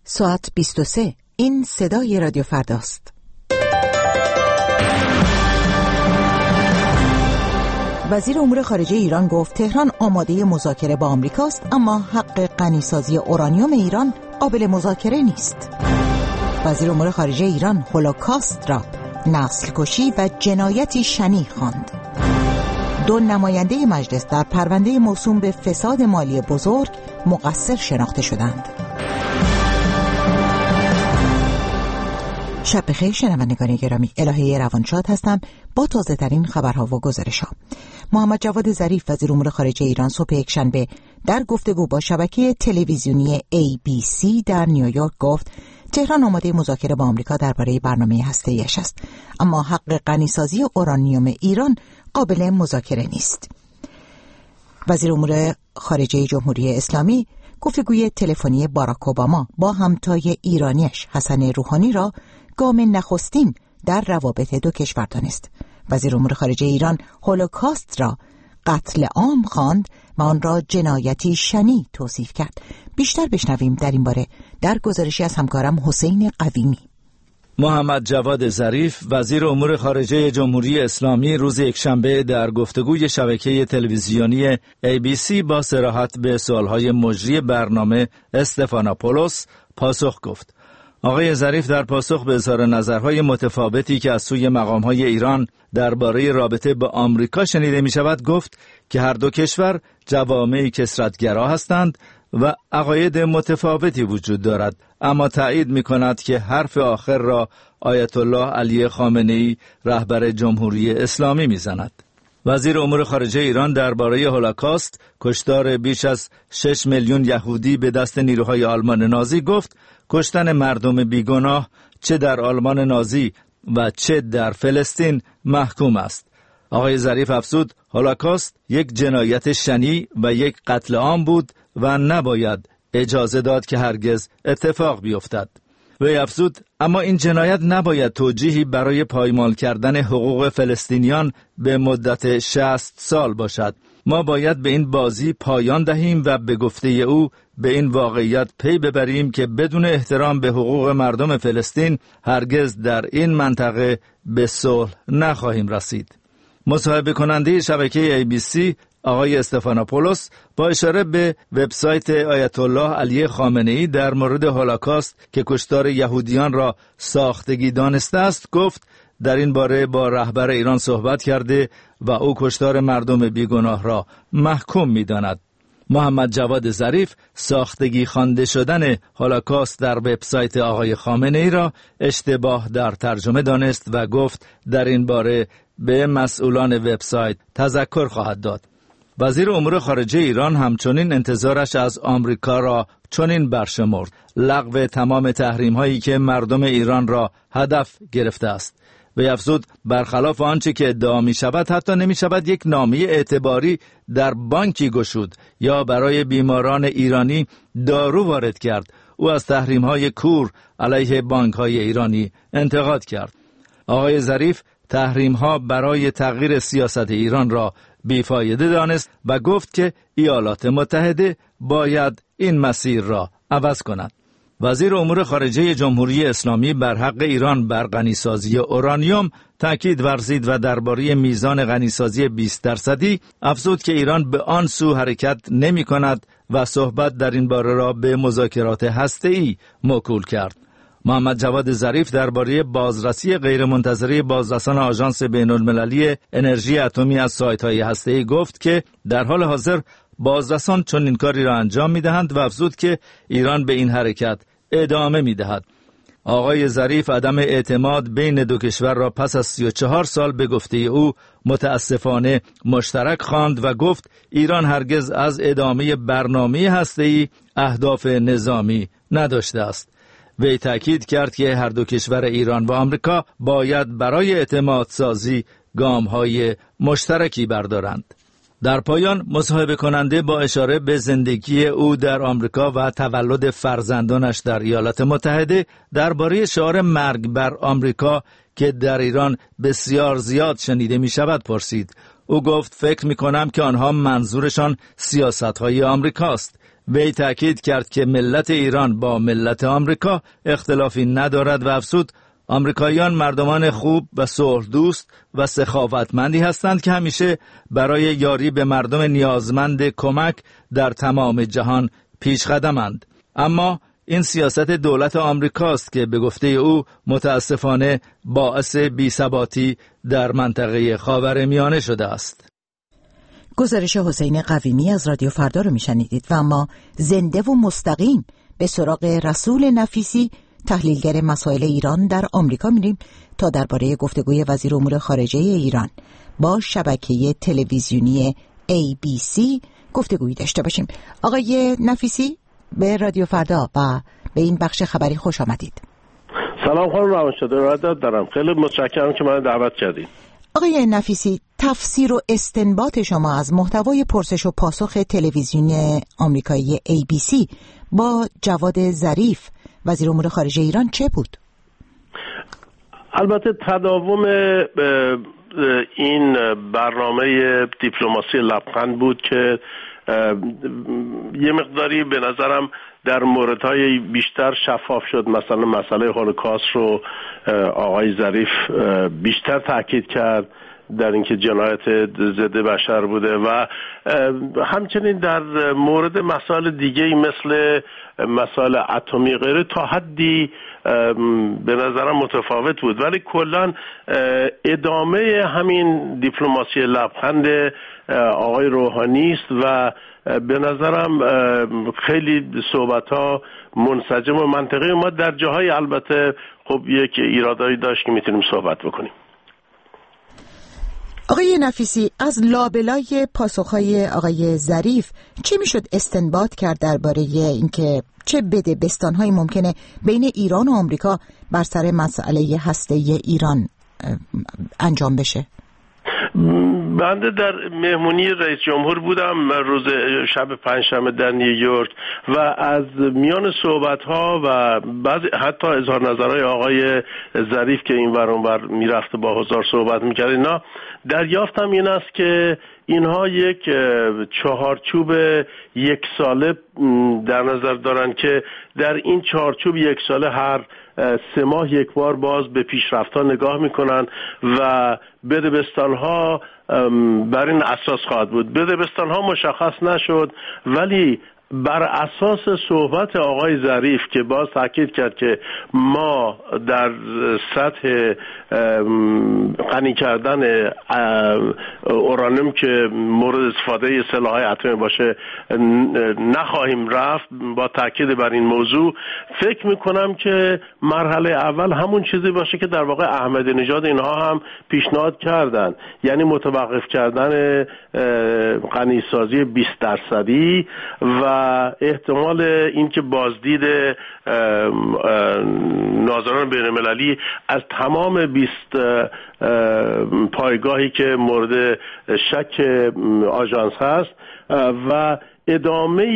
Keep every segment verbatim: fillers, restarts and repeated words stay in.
ساعت بیست و سه. این صدای رادیو فرداست. وزیر امور خارجه ایران گفت تهران آماده مذاکره با آمریکاست، اما حق غنیسازی اورانیوم ایران قابل مذاکره نیست. وزیر امور خارجه ایران هولوکاست را نسل کشی و جنایتی شنیع خواند. دو نماینده مجلس در پرونده موسوم به فساد مالی بزرگ مقصر شناخته شدند. شب بخیر شنوندگان گرامی، الهه روانشاد هستم با تازه ترین خبرها و گزارش‌ها. محمد جواد ظریف وزیر امور خارجه ایران صبح یکشنبه در گفتگو با شبکه تلویزیونی ای بی سی در نیویورک گفت تهران آماده مذاکره با آمریکا درباره برنامه هسته‌ایش است، اما حق غنیسازی اورانیوم ایران قابل مذاکره نیست. وزیر امور خارجه جمهوری اسلامی گفتگوی تلفنی باراک اوباما با همتای ایرانیش حسن روحانی را گام نخستین در روابط دو کشور دانست. وزیر امور خارجه ایران هولوکاست را قتل عام خواند و آن را جنایتی شنیع توصیف کرد. بیشتر بشنویم در این باره در گزارشی از همکارم حسین قویمی. محمد جواد ظریف وزیر امور خارجه جمهوری اسلامی روز یکشنبه در گفتگوی شبکه تلویزیونی ای بی سی با صراحت به سوالهای مجری برنامه استفانوپولوس پاسخ گفت. آقای ظریف در پاسخ به اظهار نظرهای متفاوتی که از سوی مقامهای ایران درباره رابطه با آمریکا شنیده می شود گفت که هر دو کشور جوامع کثرت‌گرا هستند و عقاید متفاوتی وجود دارد، اما تأیید می کند که حرف آخر را آیت الله علی خامنه‌ای رهبر جمهوری اسلامی می زند. وزیر امور خارجه ایران درباره هولوکاست، کشتار بیش از شش میلیون یهودی به دست نیروهای آلمان نازی گفت کشتن مردم بیگناه چه در آلمان نازی و چه در فلسطین محکوم است. آقای ظریف افزود هولوکاست یک جنایت شنیع و یک قتل عام بود و نباید اجازه داد که هرگز اتفاق بیفتد. وی افزود اما این جنایت نباید توجیهی برای پایمال کردن حقوق فلسطینیان به مدت شصت سال باشد. ما باید به این بازی پایان دهیم و به گفته او به این واقعیت پی ببریم که بدون احترام به حقوق مردم فلسطین هرگز در این منطقه به صلح نخواهیم رسید. مصاحبه کننده شبکه ای بی سی آقای استفانوپولوس با اشاره به وبسایت آیت الله علی خامنه‌ای در مورد هولوکاست که کشتار یهودیان را ساختگی دانسته است گفت در این باره با رهبر ایران صحبت کرده و او کشتار مردم بیگناه را محکوم می‌داند. محمد جواد ظریف ساختگی خوانده شدن هولوکاست در وبسایت آقای خامنه‌ای را اشتباه در ترجمه دانست و گفت در این باره به مسئولان وبسایت تذکر خواهد داد. وزیر امور خارجه ایران همچنین انتظارش از آمریکا را چنین برشمرد: لغو تمام تحریم هایی که مردم ایران را هدف گرفته است. و افزود برخلاف آنچه که ادعا می شود حتی نمی شود یک نامه اعتباری در بانکی گشود یا برای بیماران ایرانی دارو وارد کرد. او از تحریم های کور علیه بانک های ایرانی انتقاد کرد. آقای ظریف تحریم ها برای تغییر سیاست ایران را بیفایده دانست و گفت که ایالات متحده باید این مسیر را عوض کند. وزیر امور خارجه جمهوری اسلامی بر حق ایران بر غنیسازی اورانیوم تاکید ورزید و درباره میزان غنیسازی بیست درصدی افزود که ایران به آن سو حرکت نمی کند و صحبت در این باره را به مذاکرات هسته‌ای موکول کرد. محمد جواد ظریف درباره بازرسی غیرمنتظره بازرسان آژانس بین‌المللی انرژی اتمی از سایت‌های هسته‌ای گفت که در حال حاضر بازرسان چون این کاری را انجام می‌دهند و افزود که ایران به این حرکت ادامه می‌دهد. آقای ظریف عدم اعتماد بین دو کشور را پس از سی و چهار سال به گفته او متاسفانه مشترک خواند و گفت ایران هرگز از ادامه برنامه هسته‌ای اهداف نظامی نداشته است. وی تأکید کرد که هر دو کشور ایران و آمریکا باید برای اعتماد سازی گام‌های مشترکی بردارند. در پایان مصاحبه کننده با اشاره به زندگی او در آمریکا و تولد فرزندانش در ایالات متحده درباره شعار مرگ بر آمریکا که در ایران بسیار زیاد شنیده می شود پرسید. او گفت فکر می کنم که آنها منظورشان سیاست‌های آمریکاست. وی تأکید کرد که ملت ایران با ملت آمریکا اختلافی ندارد و افزود آمریکاییان مردمان خوب و صلح دوست و سخاوتمندی هستند که همیشه برای یاری به مردم نیازمند کمک در تمام جهان پیش قدمند. اما این سیاست دولت آمریکاست که به گفته او متاسفانه باعث بی‌ثباتی در منطقه خاورمیانه شده است. گزارش حسین قویمی از رادیو فردا رو میشنیدید و اما زنده و مستقیم به سراغ رسول نفیسی، تحلیلگر مسائل ایران در آمریکا میریم تا درباره گفتگوی وزیر امور خارجه ایران با شبکه تلویزیونی ای بی سی گفتگویی داشته باشیم. آقای نفیسی، به رادیو فردا و به این بخش خبری خوش آمدید. سلام خانم روانشناس، ارادت دارم. خیلی متشکرم که من دعوت کردید. آقای نفیسی، تفسیر و استنباط شما از محتوای پرسش و پاسخ تلویزیونی آمریکایی ای بی سی با جواد ظریف وزیر امور خارجه ایران چه بود؟ البته تداوم این برنامه دیپلماسی لبخند بود که یه مقداری به نظرم در موردهای بیشتر شفاف شد. مثلا مسئله هولوکاست رو آقای ظریف بیشتر تاکید کرد در اینکه جنایت ضد بشر بوده و همچنین در مورد مسائل دیگه‌ای مثل مسائل اتمی غیره تا حدی به نظرم متفاوت بود، ولی کلاً ادامه همین دیپلماسی لبخند آقای روحانی است و به نظرم خیلی صحبت‌ها منسجم و منطقی. ما در جاهای البته خب یک ایرادایی داشت که میتونیم صحبت بکنیم. آقای نفیسی، از لابلای پاسخهای آقای ظریف چی میشد استنباط کرد درباره اینکه چه بده بستانهایی ممکنه بین ایران و آمریکا بر سر مسئله هسته‌ای ایران انجام بشه؟ بنده در مهمونی رئیس جمهور بودم روز شب پنجشنبه در نیویورک و از میان صحبت‌ها و بعض حتی اظهار نظرهای آقای ظریف که این ور اون ور میرفته با حضار صحبت می‌کرد، اینا دریافتم این است که اینها یک چهارچوب یک ساله در نظر دارن که در این چهارچوب یک ساله هر سه ماه یک بار باز به پیشرفت‌ها نگاه میکنن و بدبستان‌ها بر این اساس خواهد بود. بدبستان‌ها مشخص نشد، ولی بر اساس صحبت آقای ظریف که باز تاکید کرد که ما در سطح غنی کردن اورانیوم که مورد استفاده سلاح‌های اتمی باشه نخواهیم رفت، با تاکید بر این موضوع فکر میکنم که مرحله اول همون چیزی باشه که در واقع احمدی نژاد اینها هم پیشنهاد کردن، یعنی متوقف کردن غنیسازی بیست درصدی و احتمال اینکه بازدید ناظران بین المللی از تمام بیست پایگاهی که مورد شک آژانس هست و ادامه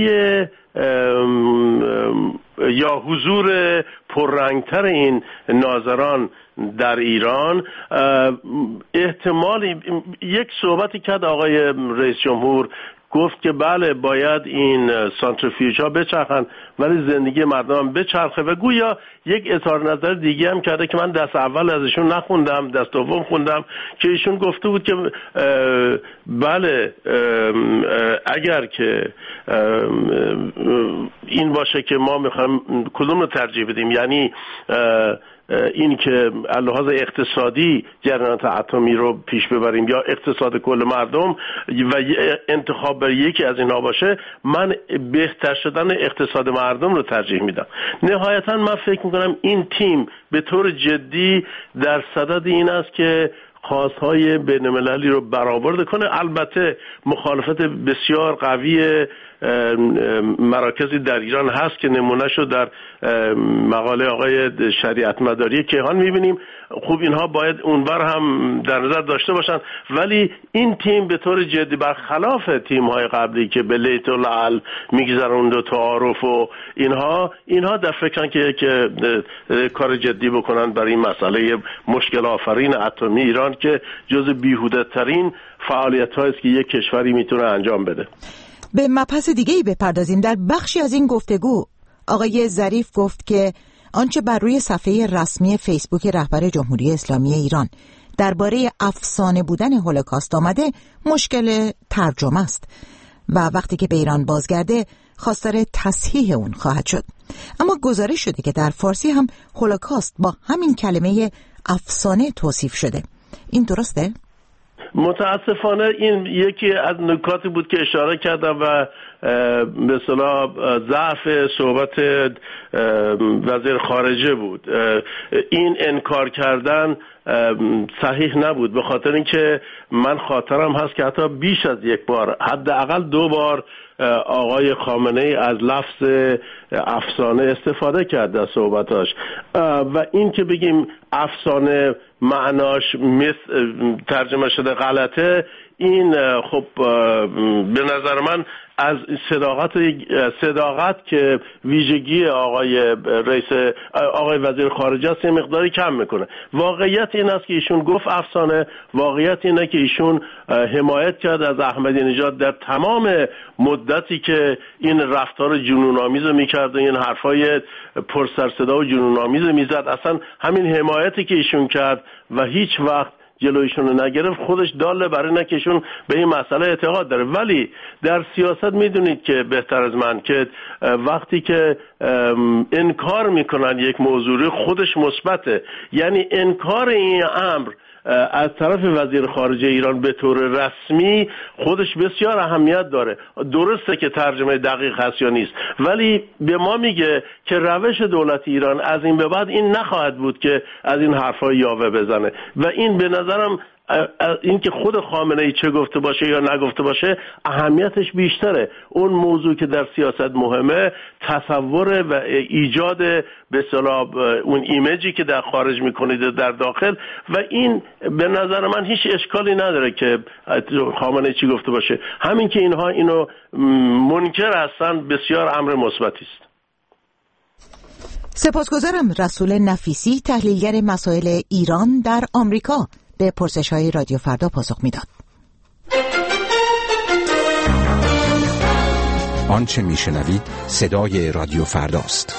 یا حضور پررنگتر این ناظران در ایران. احتمال یک صحبتی کرد آقای رئیس جمهور، گفت که بله باید این سانتریفیوژها بچرخن ولی زندگی مردم هم بچرخه و گویا یک اظهار نظر دیگه هم کرده که من دست اول ازشون نخوندم، دست دوم خوندم، که ایشون گفته بود که بله اگر که این باشه که ما میخوایم کدوم رو ترجیح بدیم، یعنی این که لحاظ اقتصادی جریانات اتمی رو پیش ببریم یا اقتصاد کل مردم و انتخاب بر یکی از اینها باشه، من بهتر شدن اقتصاد مردم رو ترجیح میدم. نهایتا من فکر میکنم این تیم به طور جدی در صدد این است که خواستهای بین المللی رو برآورده کنه. البته مخالفت بسیار قوی مراکزی در ایران هست که نمونه شد در مقاله آقای شریعت مداری کیهان میبینیم. خوب اینها باید اونور هم در نظر داشته باشن، ولی این تیم به طور جدی برخلاف تیم‌های قبلی که به لیت و لعل میگذرند و تعارف و اینها اینها در فکرن که که کار جدی بکنن برای این مسئله مشکل آفرین اتمی ایران که جز بیهوده ترین فعالیت‌هایی است که یک کشوری میتونه انجام بده. به مبحث دیگه‌ای بپردازیم. در بخشی از این گفتگو آقای ظریف گفت که آنچه بر روی صفحه رسمی فیسبوک رهبر جمهوری اسلامی ایران درباره افسانه بودن هولوکاست آمده مشکل ترجمه است و وقتی که به ایران بازگرده خواستار تصحیح اون خواهد شد. اما گزارش شده که در فارسی هم هولوکاست با همین کلمه افسانه توصیف شده. این درسته؟ متاسفانه این یکی از نکاتی بود که اشاره کردم و به اصطلاح ضعف صحبت وزیر خارجه بود. این انکار کردن صحیح نبود، به خاطر اینکه من خاطرم هست که حتی بیش از یک بار، حداقل دو بار آقای خامنه ای از لفظ افسانه استفاده کرد در صحبتاش و این که بگیم افسانه معناش ترجمه شده غلطه، این خب به نظر من از صداقت صداقت که ویژگی آقای رئیس آقای وزیر خارجه است مقداری کم میکنه. واقعیت این است که ایشون گفت افسانه، واقعیت اینه که ایشون حمایت کرد از احمدی نژاد در تمام مدتی که این رفتار جنون‌آمیز میکرد و این حرفای پر سر صدا و جنون‌آمیز میزد. اصلا همین حمایتی که ایشون کرد و هیچ وقت جلویشون رو نگرفت خودش داله برای اینه که ایشون به این مسئله اعتقاد داره. ولی در سیاست میدونید که بهتر از من که وقتی که انکار میکنن یک موضوع خودش مثبته، یعنی انکار این امر از طرف وزیر خارجه ایران به طور رسمی خودش بسیار اهمیت داره. درسته که ترجمه دقیق هست یا نیست، ولی به ما میگه که روش دولت ایران از این به بعد این نخواهد بود که از این حرفا یاوه بزنه و این به نظرم این که خود خامنه ای چه گفته باشه یا نگفته باشه اهمیتش بیشتره. اون موضوع که در سیاست مهمه تصور و ایجاد به اصطلاح اون ایمیجی که در خارج میکنید در داخل و این به نظر من هیچ اشکالی نداره که خامنه ای چی گفته باشه. همین که اینها اینو منکر هستن بسیار امر مثبتی است. سپاسگزارم. رسول نفیسی، تحلیلگر مسائل ایران در آمریکا، به پرسش‌های رادیو فردا پاسخ میداد. آنچه میشنوید صدای رادیو فرداست.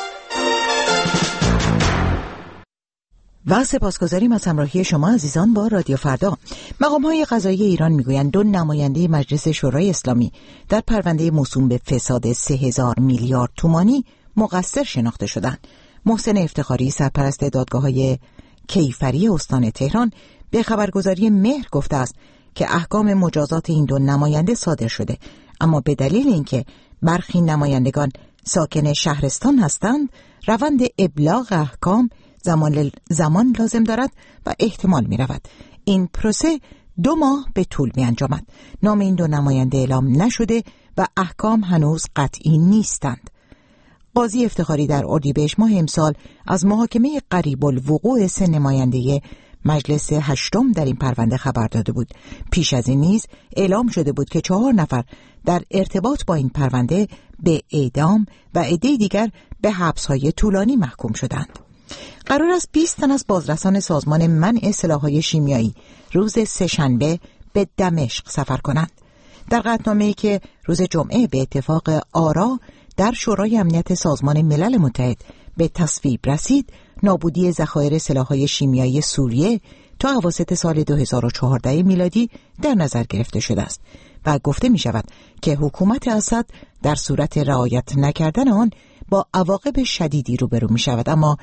و سپاسگزاریم از همراهی شما عزیزان با رادیو فردا. مقام‌های قضایی ایران میگویند دو نماینده مجلس شورای اسلامی در پرونده موسوم به فساد سه هزار میلیارد تومانی مقصر شناخته شدند. محسن افتخاری، سرپرست دادگاه‌های کیفری استان تهران، به خبرگزاری مهر گفته است که احکام مجازات این دو نماینده صادر شده، اما به دلیل اینکه برخی نمایندگان ساکن شهرستان هستند روند ابلاغ احکام زمان, زمان لازم دارد و احتمال می رود این پروسه دو ماه به طول می انجامد. نام این دو نماینده اعلام نشده و احکام هنوز قطعی نیستند. قاضی افتخاری در اردیبهشت ماه امسال از محاکمه قریب الوقوع سه نماینده مجلس هشتم در این پرونده خبر داده بود. پیش از این نیز اعلام شده بود که چهار نفر در ارتباط با این پرونده به اعدام و عده دیگر به حبس‌های طولانی محکوم شدند. قرار است بیست تن از بازرسان سازمان منع سلاح‌های شیمیایی روز سه‌شنبه به دمشق سفر کنند. در قطعنامه‌ای که روز جمعه به اتفاق آرا در شورای امنیت سازمان ملل متحد به تصویب رسید، نابودی ذخایر سلاح‌های شیمیایی سوریه تا اواسط سال دو هزار و چهارده میلادی در نظر گرفته شده است و گفته می شود که حکومت اسد در صورت رعایت نکردن آن با عواقب شدیدی روبرو می شود. اما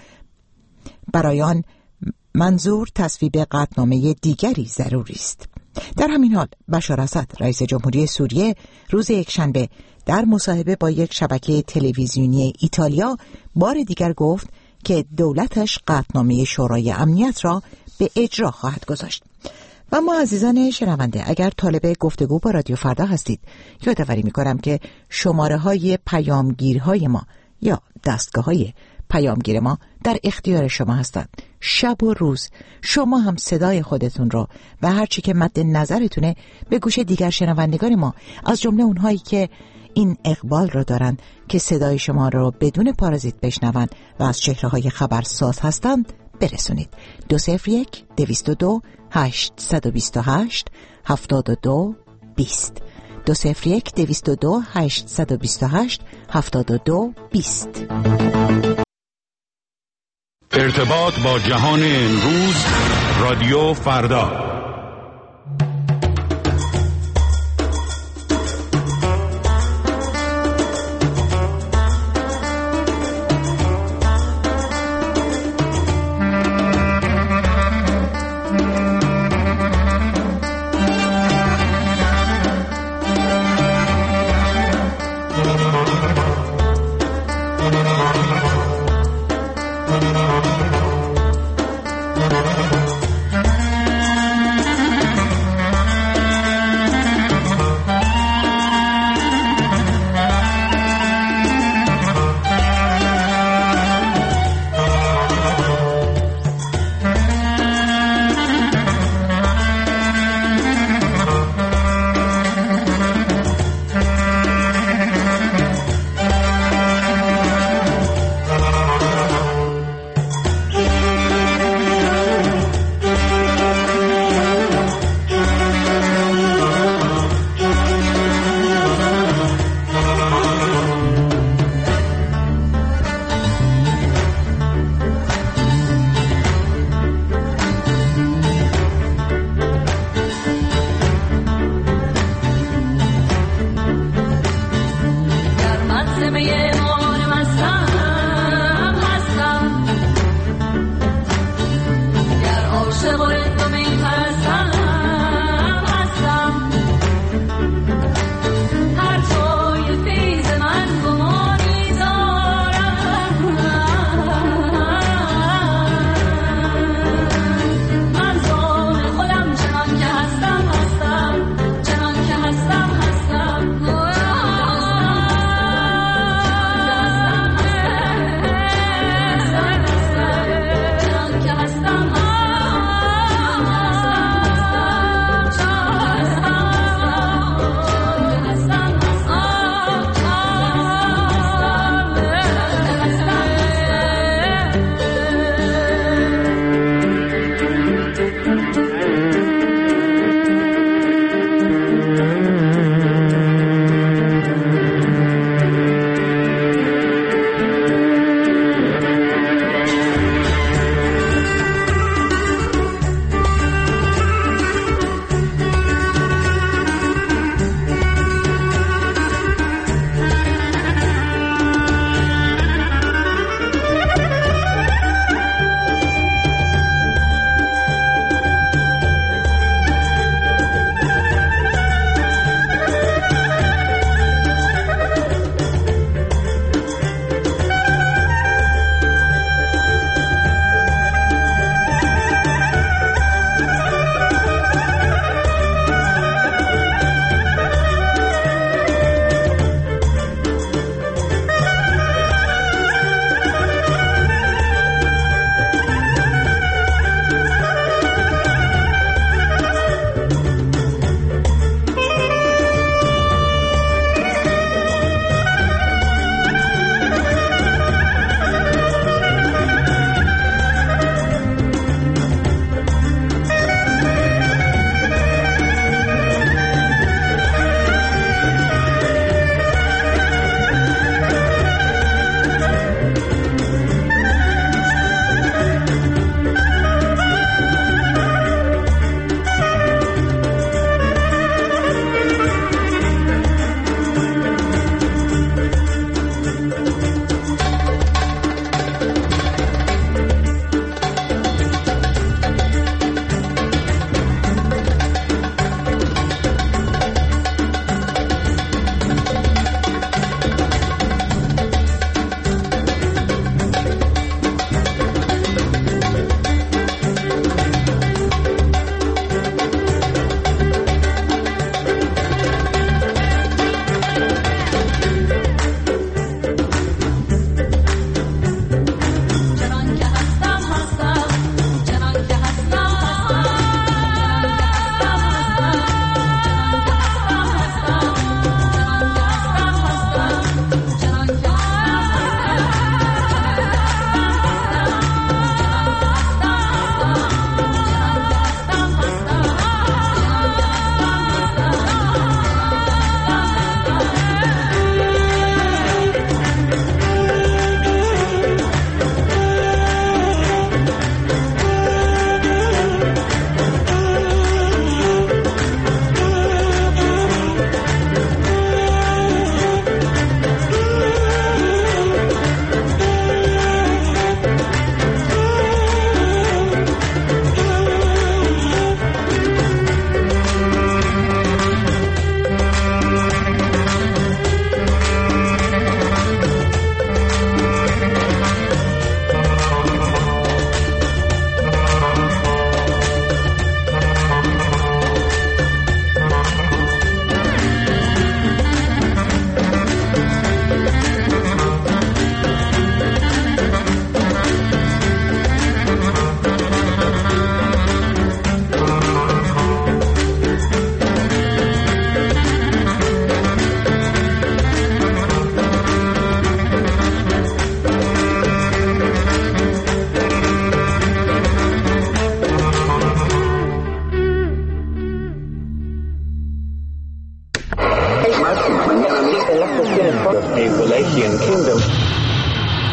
برای آن منظور تصویب قطعنامه دیگری ضروری است. در همین حال بشار اسد رئیس جمهوری سوریه روز یکشنبه در مصاحبه با یک شبکه تلویزیونی ایتالیا بار دیگر گفت که دولتش قطعنامه شورای امنیت را به اجرا خواهد گذاشت. و ما عزیزان شنونده، اگر طالب گفتگو با رادیو فردا هستید، یادآوری می‌کنم که شماره های پیامگیرهای ما یا دستگاه های پیامگیر ما در اختیار شما هستند. شب و روز شما هم صدای خودتون رو و هر چی که مد نظرتونه به گوش دیگر شنوندگان ما، از جمله اونهایی که این اقبال رو دارن که صدای شما رو بدون پارازیت بشنون و از چهره‌های خبرساز هستند برسونید. دو صفر یک دویست و دو هشتصد و بیست و هشت هفتاد و دو بیست دو صفر یک دویست و دو هشتصد و بیست و هشت هفتاد و دو بیست. ارتباط با جهان امروز، رادیو فردا.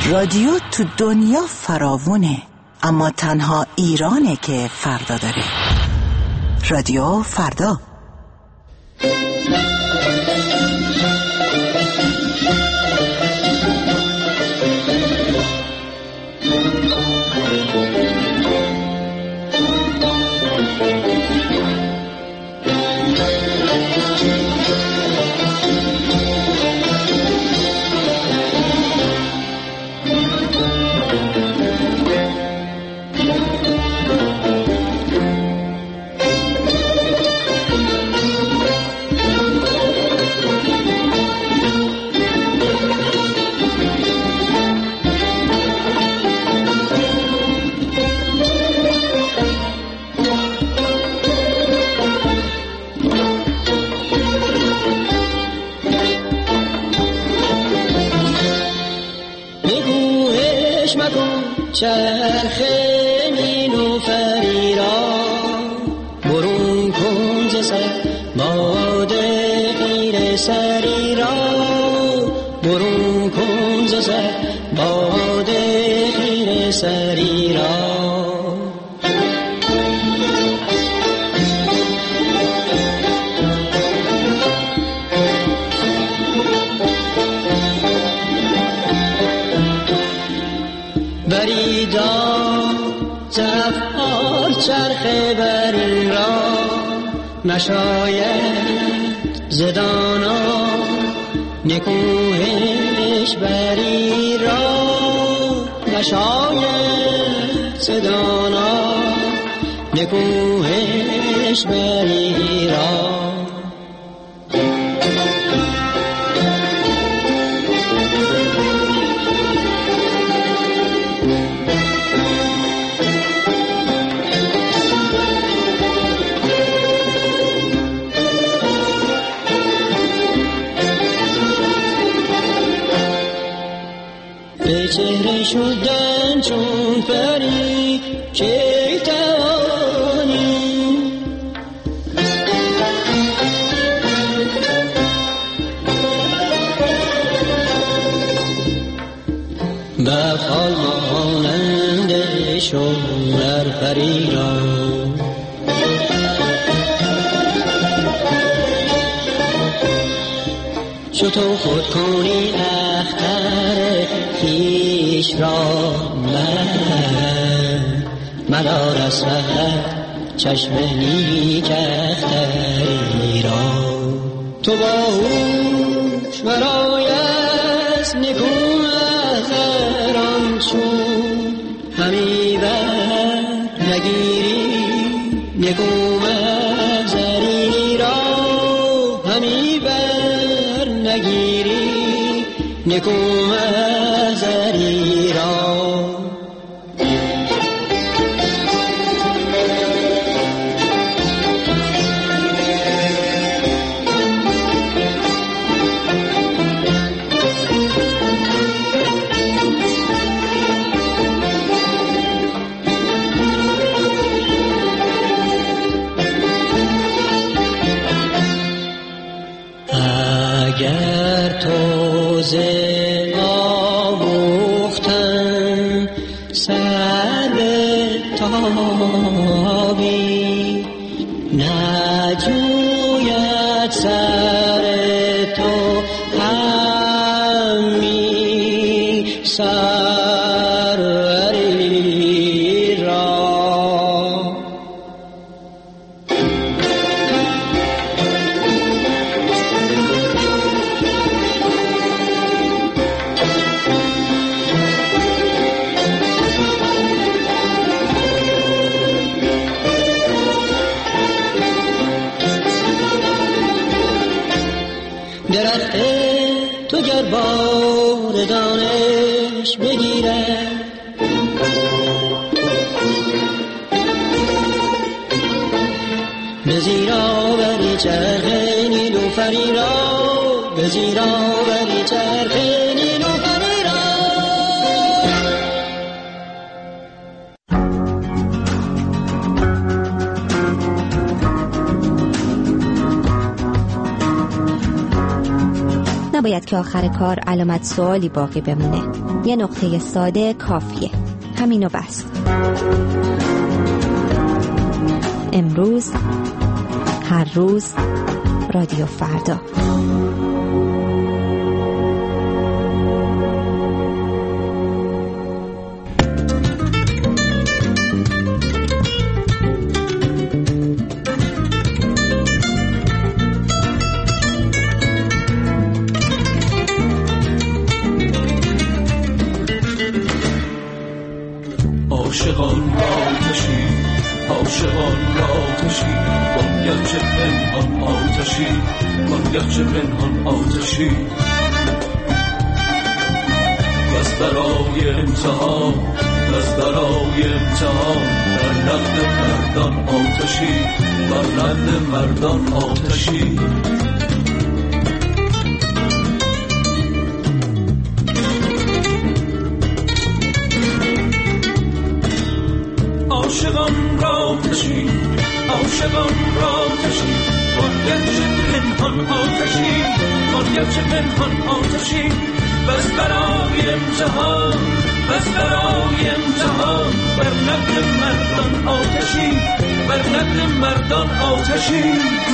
رادیو تو دنیا فراوونه، اما تنها ایرانه که فردا داره. رادیو فردا. چرخه نیلوفری را برون کن ز سر، باد غیر سری را برون کن ز سر، باد غیر سری را. بریدا زفار چرخ برین را نشاید زدانا، نکوهش بری را نشاید زدانا، نکوهش بری را. به چهره شدن چون پری که توانی، به خال مانند شوهر پری را. چو تو خود کنی اختر خویش را، من مدار از رهت چشم نیک اختری را. تو باهوش برای از نکو اختران چون همی بر نگیری، نکو مزری را همی بر نگیری، نکو مزری را. اگر تو ز آموختن سر تابی، نجوید سر تو همی سروری را. درخت تو گر بار دانش بگیرد، به زیرا بری چرخ نیلوفری را، به زیرا بری چرخ نیلوفری را. نباید که آخر کار علامت سوالی باقی بمونه. یه نقطه ساده کافیه. همینو بس. امروز، هر روز، رادیو فردا. عاشقان آتشی، عاشقان آتشی، باید چه پنهان آتشی، باید چه پنهان آتشی. بس برای امتحان، بس برای امتحان، بر نقد مردان آتشی، بر نقد مردان آتشی. عاشقان را کشی، عاشقان را کشی، باید چه پنهان آتشی، باید چه پنهان آتشی. بس برای امتحان، بس برای امتحان، بر نقد مردان آتشی، بر نقد مردان آتشی.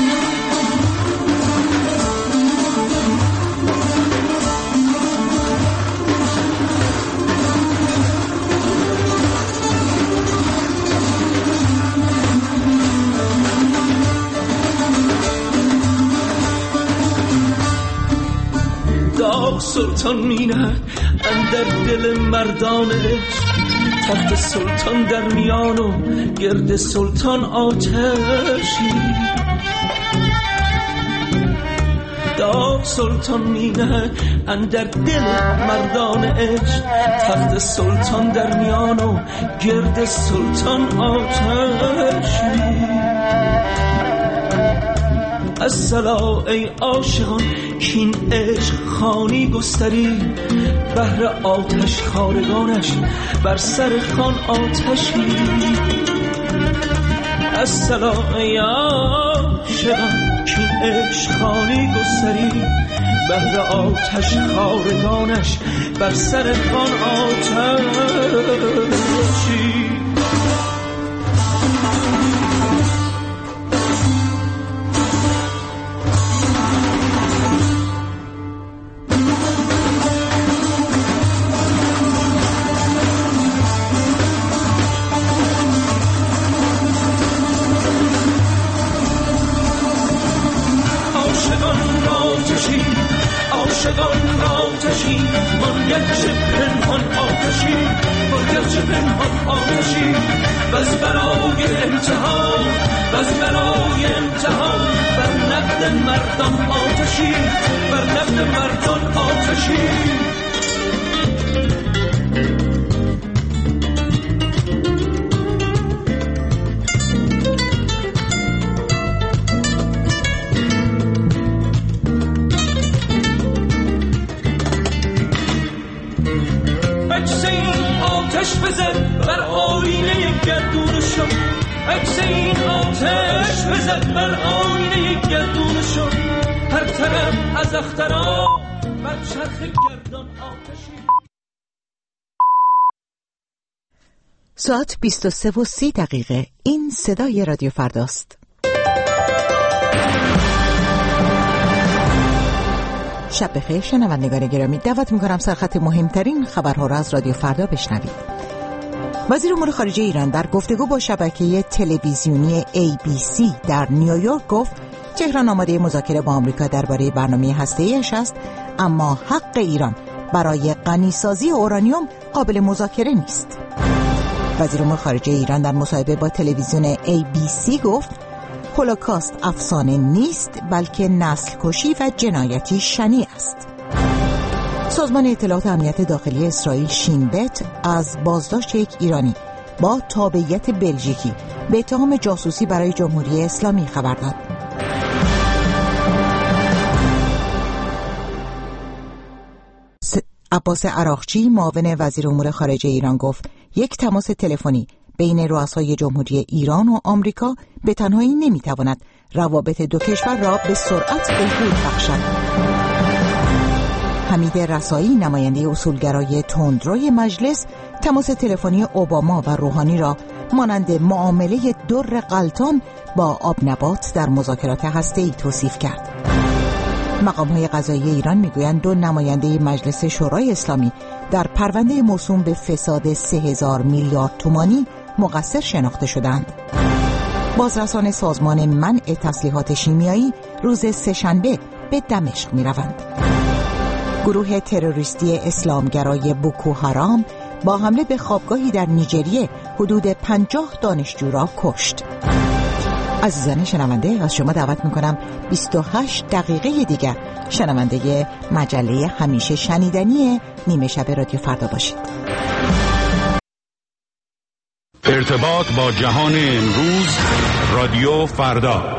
سلطان مینه اندر دل مردانش، تخت سلطان در میان و گرد سلطان آتشی. داغ سلطان مینه اندر دل مردانش، تخت سلطان در میان و گرد سلطان آتشی. الصلا ای عاشقان کین عشق خانی گستری، بهر آتش خارگانش بر سر خان آتشی. الصلا ای عاشقان کین عشق خانی گستری، بهر آتش خارگانش بر سر خان آتشی. عاشقان آتشی، باید چه پنهان آتشی، باید چه پنهان آتشی. بس برای امتحان، بس برای امتحان، بر نقد مردان آتشی، بر نقد مردان آتشی. آتش بزد بر آینه گردونشون، عکس این آتش بزد بر آینه گردونشون. هر طرف از اخترا بر چرخ گردان آتشی. ساعت بیست و سه و سی دقیقه. این صدای رادیو فرداست. شب بخیر شنوندگان گرامی، دعوت می‌کنم سرخط مهمترین خبرها را از رادیو فردا بشنوید. وزیر امور خارجه ایران در گفتگو با شبکه تلویزیونی ای بی سی در نیویورک گفت تهران آماده مذاکره با آمریکا درباره برنامه هسته‌ایش است، اما حق ایران برای غنیسازی اورانیوم قابل مذاکره نیست. وزیر امور خارجه ایران در مصاحبه با تلویزیون ای بی سی گفت هولوکاست افسانه نیست، بلکه نسل کشی و جنایتی شنیع است. سازمان اطلاعات امنیت داخلی اسرائیل شین بت از بازداشت یک ایرانی با تابعیت بلژیکی به اتهام جاسوسی برای جمهوری اسلامی خبر داد. عباس عراقچی معاون وزیر امور خارجه ایران گفت یک تماس تلفنی بین رؤسای جمهوری ایران و آمریکا به تنهایی نمیتواند روابط دو کشور را به سرعت بهبود بخشد. حمید رسایی نماینده اصولگرای تندروی مجلس تماس تلفنی اوباما و روحانی را مانند معامله در غلطان با آبنبات در مذاکرات هسته‌ای توصیف کرد. مقام‌های قضایی ایران میگویند دو نماینده مجلس شورای اسلامی در پرونده موسوم به فساد سه هزار میلیارد تومانی مقصر شناخته شدند. بازرسان سازمان منع تسلیحات شیمیایی روز سه‌شنبه به دمشق می‌روند. گروه تروریستی اسلامگرای بوکو هارام با حمله به خوابگاهی در نیجریه حدود پنجاه دانشجو را کشت. عزیزان شنونده، از شما دعوت میکنم بیست و هشت دقیقه دیگر شنونده مجله همیشه شنیدنی نیمه شب رادیو فردا باشید. ارتباط با جهان امروز، رادیو فردا.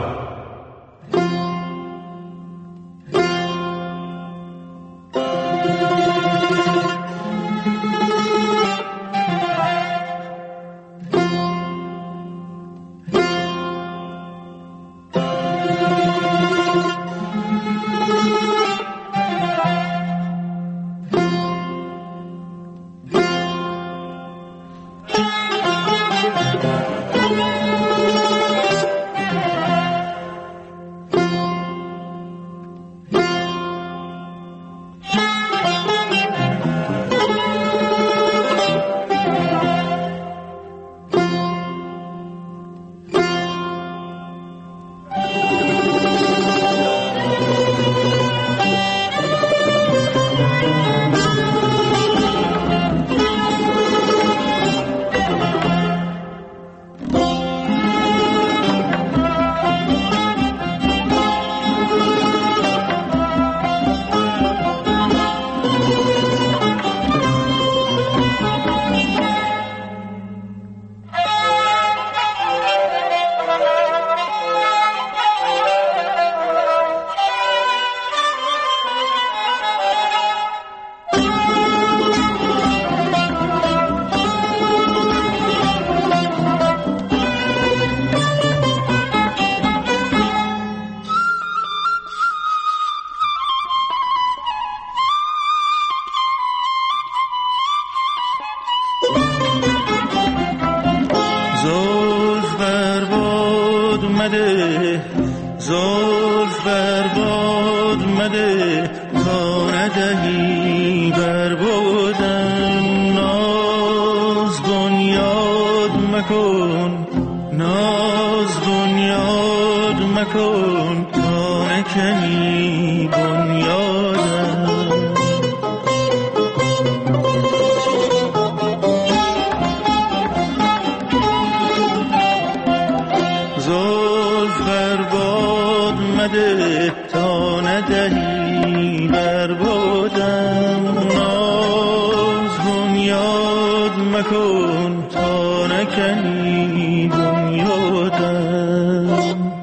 زلف بر باد مده تا ندهی بر بودن، ناز بنیاد مکن ناز بنیاد مکن تا نکنی بنیادم. زلف بر باد مده تا ندهی بر بودم، ناز بنیاد مکن تا نکنی بنیادم.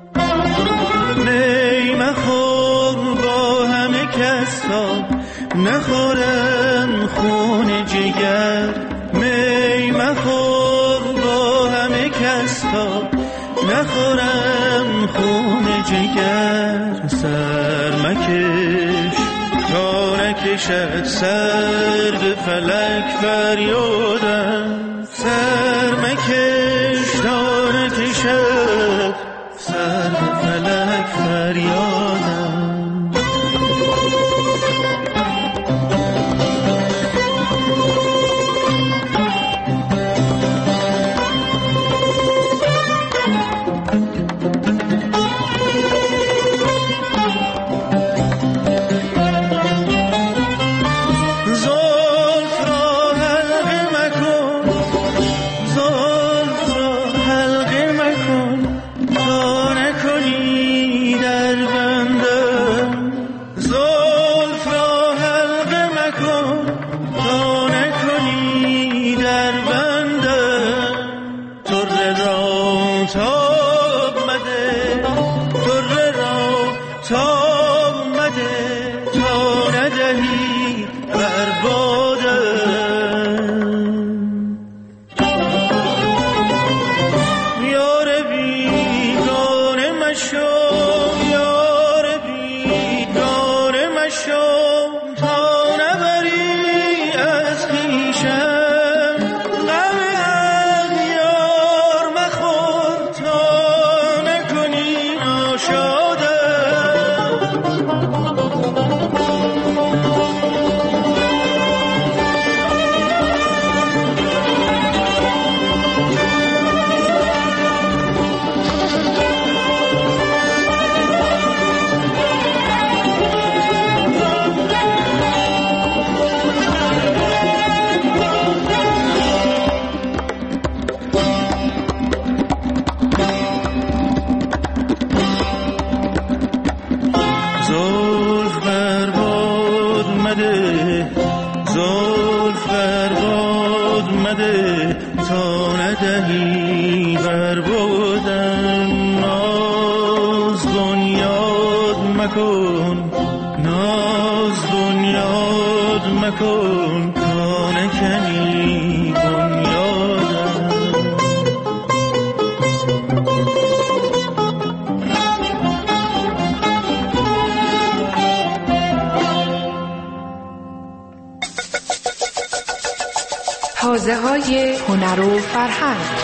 می مخور با همه کس تا نخورم خون جگر، می مخور با همه کس تا نخورم خون جگر. سر مکش تا نکشد سر به فلک فریادم، سر مکش تا نکشد سر به فلک فریادم. زلف را حلقه مکن زلف حوزه های هنر و فرهنگ.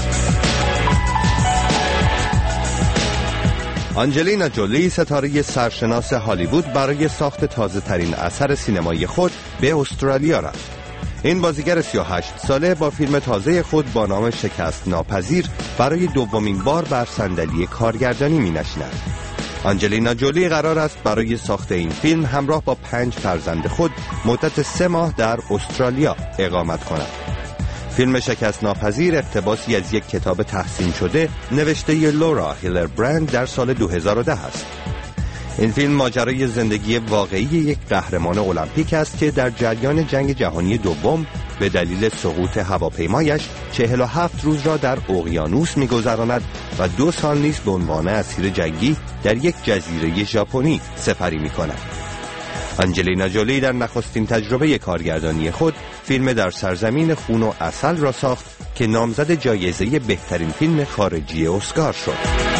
آنجلینا جولی، ستاره سرشناس هالیوود، برای ساخت تازه ترین اثر سینمایی خود به استرالیا رفت. این بازیگر سی و هشت ساله با فیلم تازه خود با نام شکست ناپذیر برای دومین بار بر صندلی کارگردانی می نشیند. آنجلینا جولی قرار است برای ساخت این فیلم همراه با پنج فرزند خود مدت سه ماه در استرالیا اقامت کند. فیلم شکست ناپذیر اقتباسی از یک کتاب تحسین شده نوشته لورا هیلر برند در سال دو هزار و ده است. این فیلم ماجرای زندگی واقعی یک قهرمان المپیک است که در جریان جنگ جهانی دوم به دلیل سقوط هواپیمایش چهل و هفت روز را در اقیانوس می‌گذراند و دو سال نیز به عنوان اسیر جنگی در یک جزیره ژاپنی سپری می‌کند. آنجلینا جولی در نخستین تجربه کارگردانی خود فیلم در سرزمین خون و عسل را ساخت که نامزد جایزه بهترین فیلم خارجی اسکار شد.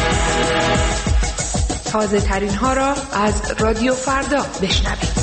تازه ترین ها را از رادیو فردا بشنوید.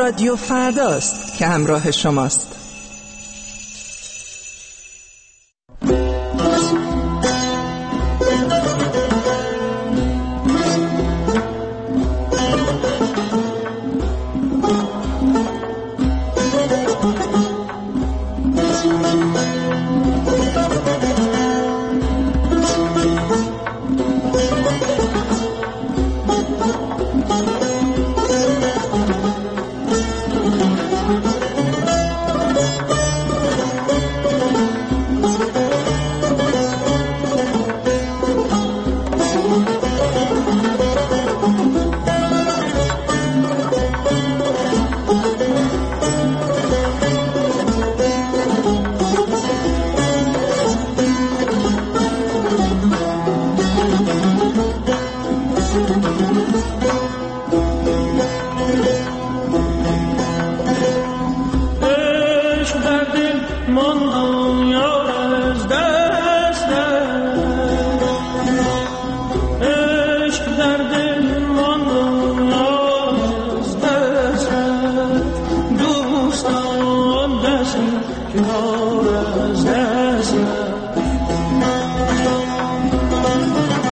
رادیو فرداست که همراه شماست.